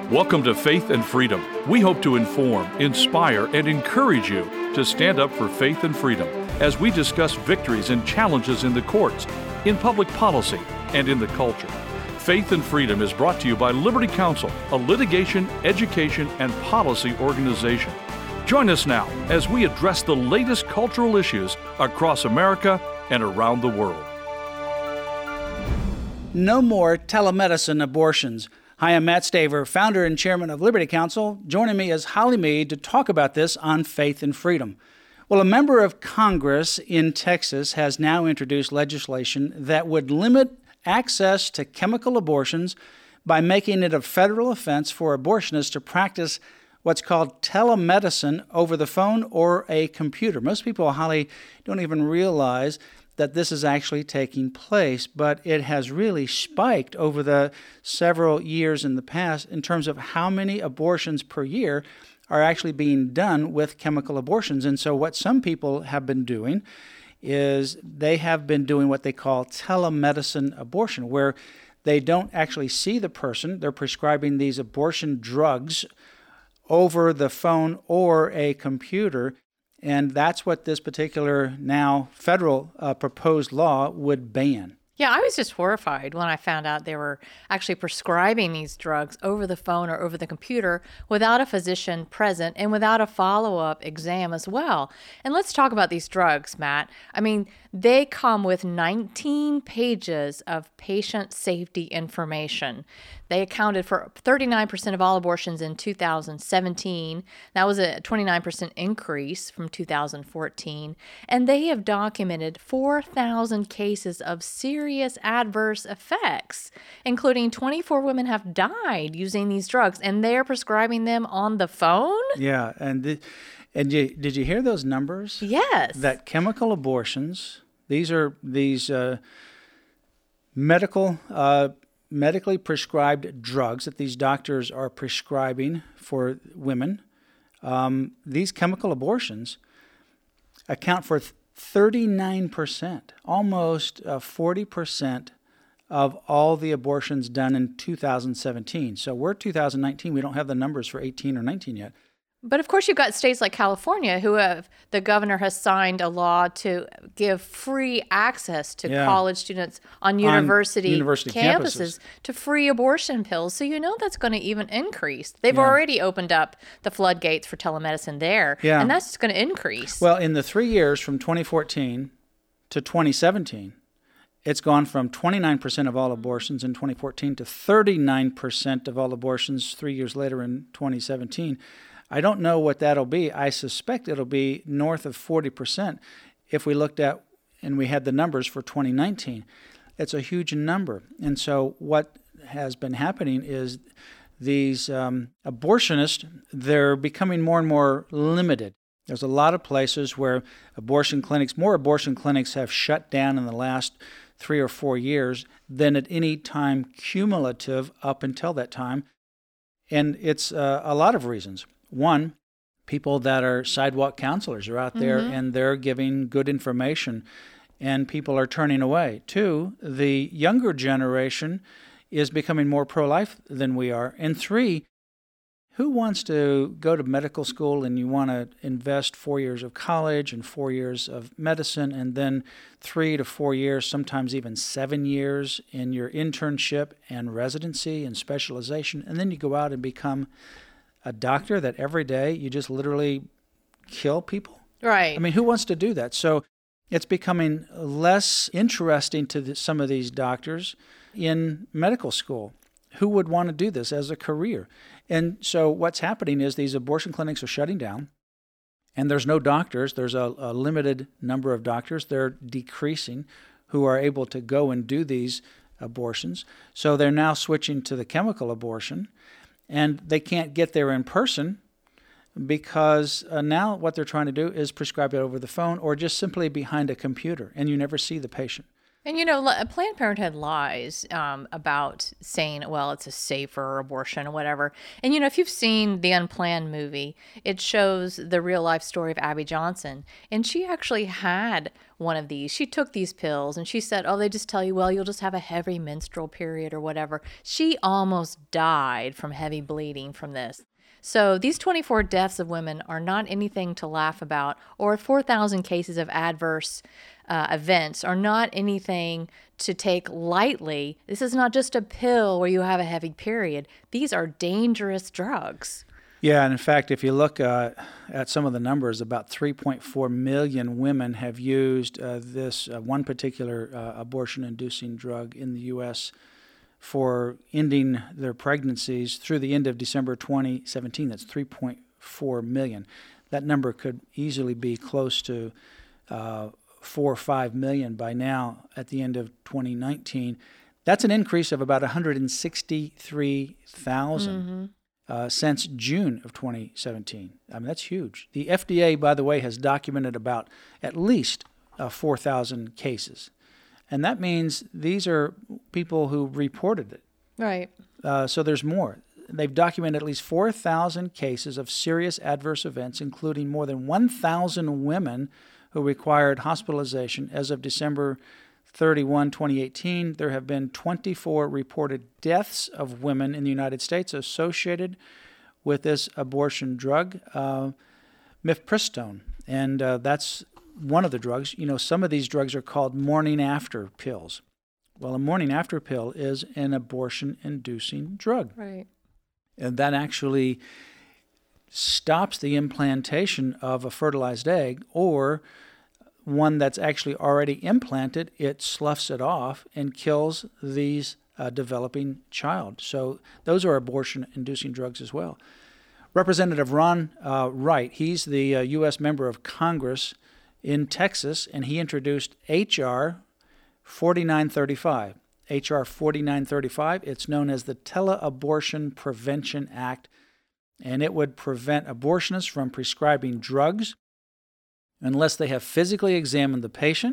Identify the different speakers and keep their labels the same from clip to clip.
Speaker 1: Welcome to Faith and Freedom. We hope to inform, inspire, and encourage you to stand up for faith and freedom as we discuss victories and challenges in the courts, in public policy, and in the culture. Faith and Freedom is brought to you by Liberty Counsel, a litigation, education, and policy organization. Join us now as we address the latest cultural issues across America and around the world.
Speaker 2: No more telemedicine abortions. Hi, I'm Matt Staver, founder and chairman of Liberty Counsel. Joining me is Holly Mead to talk about this on Faith and Freedom. Well, a member of Congress in Texas has now introduced legislation that would limit access to chemical abortions by making it a federal offense for abortionists to practice what's called telemedicine over the phone or a computer. Most people, Holly, don't even realize that this is actually taking place, but it has really spiked over the several years in the past in terms of how many abortions per year are actually being done with chemical abortions. And so what some people have been doing is they have been doing what they call telemedicine abortion, where they don't actually see the person. They're prescribing these abortion drugs over the phone or a computer. And that's what this particular now federal proposed law would ban.
Speaker 3: Yeah, I was just horrified when I found out they were actually prescribing these drugs over the phone or over the computer without a physician present and without a follow-up exam as well. And let's talk about these drugs, Matt. I mean, they come with 19 pages of patient safety information. They accounted for 39% of all abortions in 2017. That was a 29% increase from 2014. And they have documented 4,000 cases of serious adverse effects, including 24 women have died using these drugs, and they're prescribing them on the phone?
Speaker 2: Yeah, did you hear those numbers?
Speaker 3: Yes.
Speaker 2: That chemical abortions, these medically prescribed drugs that these doctors are prescribing for women, these chemical abortions account for 39%, almost 40% of all the abortions done in 2017. So we're 2019. We don't have the numbers for 18 or 19 yet.
Speaker 3: But of course, you've got states like California the governor has signed a law to give free access to college students on university campuses to free abortion pills. So you know that's going to even increase. They've already opened up the floodgates for telemedicine there, and that's going to increase.
Speaker 2: Well, in the 3 years from 2014 to 2017, it's gone from 29% of all abortions in 2014 to 39% of all abortions 3 years later in 2017. I don't know what that'll be. I suspect it'll be north of 40% if we looked at and we had the numbers for 2019. It's a huge number. And so what has been happening is these abortionists, they're becoming more and more limited. There's a lot of places where more abortion clinics have shut down in the last 3 or 4 years than at any time cumulative up until that time. And it's a lot of reasons. One, people that are sidewalk counselors are out there and they're giving good information and people are turning away. Two, the younger generation is becoming more pro-life than we are. And three, who wants to go to medical school and you want to invest 4 years of college and 4 years of medicine and then 3 to 4 years, sometimes even 7 years in your internship and residency and specialization, and then you go out and become a doctor that every day you just literally kill people?
Speaker 3: Right.
Speaker 2: I mean, who wants to do that? So it's becoming less interesting to some of these doctors in medical school. Who would want to do this as a career? And so what's happening is these abortion clinics are shutting down, and there's no doctors. There's a limited number of doctors. They're decreasing who are able to go and do these abortions. So they're now switching to the chemical abortion. And they can't get there in person because now what they're trying to do is prescribe it over the phone or just simply behind a computer, and you never see the patient.
Speaker 3: And Planned Parenthood lies about saying, well, it's a safer abortion or whatever. And if you've seen the Unplanned movie, it shows the real life story of Abby Johnson. And she actually had one of these. She took these pills and she said, oh, they just tell you, well, you'll just have a heavy menstrual period or whatever. She almost died from heavy bleeding from this. So these 24 deaths of women are not anything to laugh about, or 4,000 cases of adverse events are not anything to take lightly. This is not just a pill where you have a heavy period. These are dangerous drugs.
Speaker 2: Yeah, and in fact, if you look at some of the numbers, about 3.4 million women have used this one particular abortion-inducing drug in the U.S. for ending their pregnancies through the end of December 2017. That's 3.4 million. That number could easily be close to 4 or 5 million by now at the end of 2019. That's an increase of about 163,000 since June of 2017. I mean, that's huge. The FDA, by the way, has documented about at least 4,000 cases. And that means these are people who reported it.
Speaker 3: Right.
Speaker 2: So there's more. They've documented at least 4,000 cases of serious adverse events, including more than 1,000 women who required hospitalization. As of December 31, 2018, there have been 24 reported deaths of women in the United States associated with this abortion drug, mifepristone. And that's one of the drugs. Some of these drugs are called morning after pills. Well, a morning after pill is an abortion-inducing drug.
Speaker 3: Right.
Speaker 2: And that actually stops the implantation of a fertilized egg, or one that's actually already implanted. It sloughs it off and kills these developing child. So those are abortion-inducing drugs as well. Representative Ron Wright, he's the U.S. member of Congress in Texas, and he introduced H.R. 4935. H.R. 4935, it's known as the Tele-Abortion Prevention Act, and it would prevent abortionists from prescribing drugs unless they have physically examined the patient,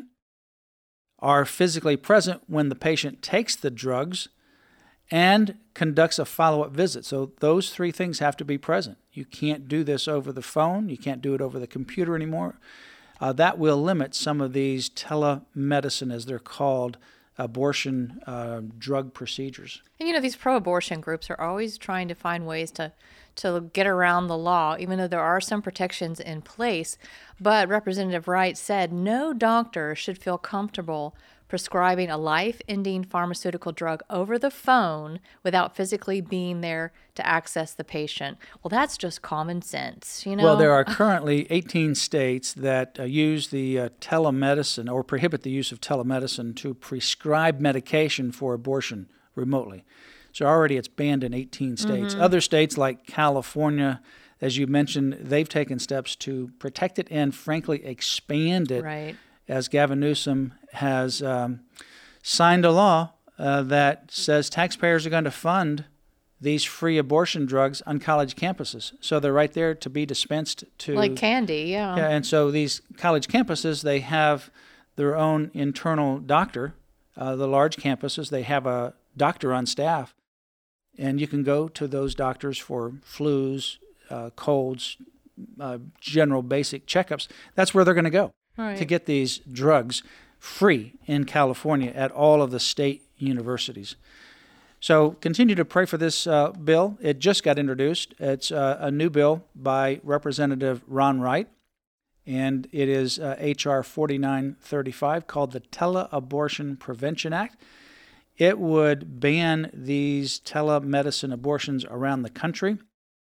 Speaker 2: are physically present when the patient takes the drugs, and conducts a follow-up visit. So those three things have to be present. You can't do this over the phone. You can't do it over the computer anymore. That will limit some of these telemedicine, as they're called, abortion drug procedures.
Speaker 3: And these pro-abortion groups are always trying to find ways to get around the law, even though there are some protections in place. But Representative Wright said no doctor should feel comfortable prescribing a life-ending pharmaceutical drug over the phone without physically being there to access the patient. Well, that's just common sense,
Speaker 2: Well, there are currently 18 states that use the telemedicine, or prohibit the use of telemedicine to prescribe medication for abortion remotely. So already it's banned in 18 states. Mm-hmm. Other states like California, as you mentioned, they've taken steps to protect it and, frankly, expand it.
Speaker 3: Right.
Speaker 2: As Gavin Newsom has signed a law that says taxpayers are going to fund these free abortion drugs on college campuses. So they're right there to be dispensed to...
Speaker 3: Like candy, yeah.
Speaker 2: Yeah, and so these college campuses, they have their own internal doctor. The large campuses, they have a doctor on staff. And you can go to those doctors for flus, colds, general basic checkups. That's where they're going to go. Right. To get these drugs free in California at all of the state universities. So continue to pray for this bill. It just got introduced. It's a new bill by Representative Ron Wright, and it is H.R. 4935, called the Tele-Abortion Prevention Act. It would ban these telemedicine abortions around the country,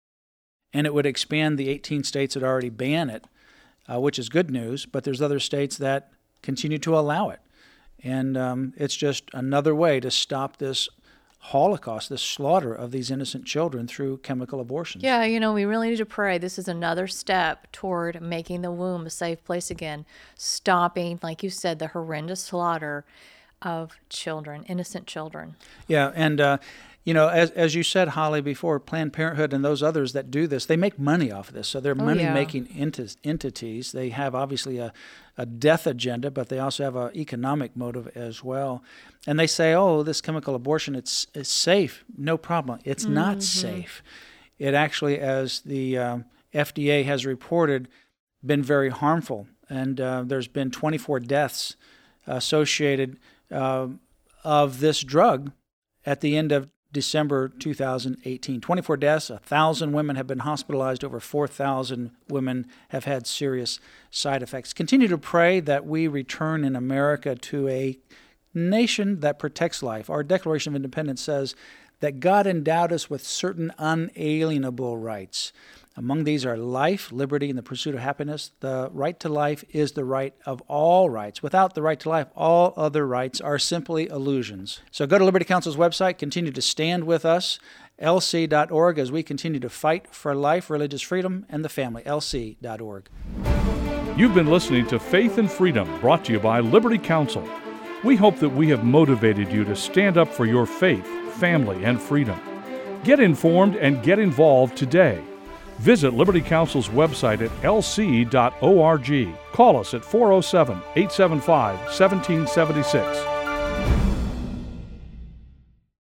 Speaker 2: and it would expand the 18 states that already ban it, which is good news, but there's other states that continue to allow it. And it's just another way to stop this Holocaust, this slaughter of these innocent children through chemical abortions.
Speaker 3: Yeah, we really need to pray. This is another step toward making the womb a safe place again, stopping, like you said, the horrendous slaughter of children, innocent children.
Speaker 2: Yeah, and As you said, Holly, before, Planned Parenthood and those others that do this, they make money off of this. So they're money-making entities. They have obviously a death agenda, but they also have an economic motive as well. And they say, this chemical abortion, it's safe, no problem. It's not safe. It actually, as the FDA has reported, been very harmful. And there's been 24 deaths associated of this drug at the end of December 2018. 24 deaths, 1,000 women have been hospitalized, over 4,000 women have had serious side effects. Continue to pray that we return in America to a nation that protects life. Our Declaration of Independence says that God endowed us with certain unalienable rights. Among these are life, liberty, and the pursuit of happiness. The right to life is the right of all rights. Without the right to life, all other rights are simply illusions. So go to Liberty Counsel's website, continue to stand with us, lc.org, as we continue to fight for life, religious freedom, and the family, lc.org.
Speaker 1: You've been listening to Faith and Freedom, brought to you by Liberty Counsel. We hope that we have motivated you to stand up for your faith, family, and freedom. Get informed and get involved today. Visit Liberty Counsel's website at lc.org. Call us at 407-875-1776.